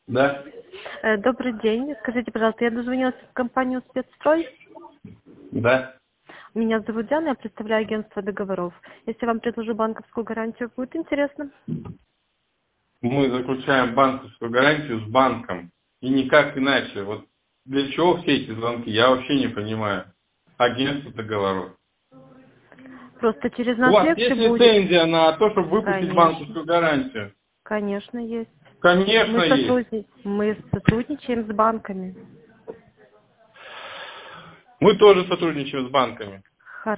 Да? Добрый день. Скажите, пожалуйста, я дозвонилась в компанию «Спецстрой». Да. Меня зовут Диана, я представляю агентство договоров. Если вам предложу банковскую гарантию, будет интересно? Мы заключаем банковскую гарантию с банком. И никак иначе. Вот для чего все эти звонки, я вообще не понимаю. Агентство договоров. Просто через У нас вас легче есть будет. лицензия на то, чтобы выпустить Конечно. банковскую гарантию? Конечно, есть. Конечно, есть. Мы сотрудничаем с банками. Мы тоже сотрудничаем с банками.